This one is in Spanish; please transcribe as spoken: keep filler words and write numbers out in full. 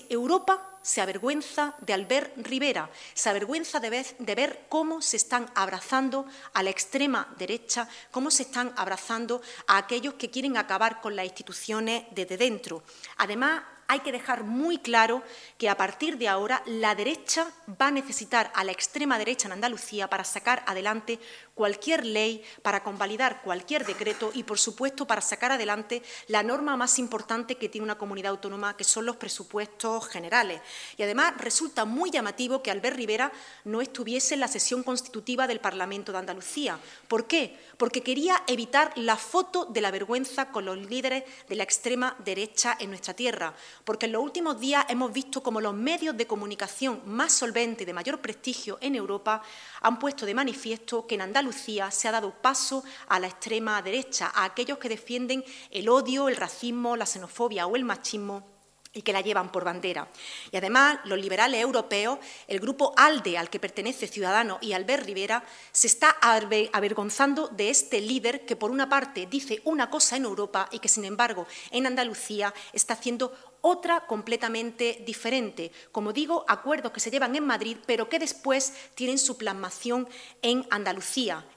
que Europa se avergüenza de Albert Rivera, se avergüenza de ver, de ver cómo se están abrazando a la extrema derecha, cómo se están abrazando a aquellos que quieren acabar con las instituciones desde dentro. Además, hay que dejar muy claro que a partir de ahora la derecha va a necesitar a la extrema derecha en Andalucía para sacar adelante cualquier ley, para convalidar cualquier decreto y, por supuesto, para sacar adelante la norma más importante que tiene una comunidad autónoma, que son los presupuestos generales. Y además resulta muy llamativo que Albert Rivera no estuviese en la sesión constitutiva del Parlamento de Andalucía. ¿Por qué? Porque quería evitar la foto de la vergüenza con los líderes de la extrema derecha en nuestra tierra, porque en los últimos días hemos visto cómo los medios de comunicación más solventes y de mayor prestigio en Europa han puesto de manifiesto que en Andalucía se ha dado paso a la extrema derecha, a aquellos que defienden el odio, el racismo, la xenofobia o el machismo y que la llevan por bandera. Y además, los liberales europeos, el grupo ALDE, al que pertenece Ciudadanos, y Albert Rivera, se está avergonzando de este líder que, por una parte, dice una cosa en Europa y que, sin embargo, en Andalucía está haciendo otra completamente diferente. Como digo, acuerdos que se llevan en Madrid, pero que después tienen su plasmación en Andalucía.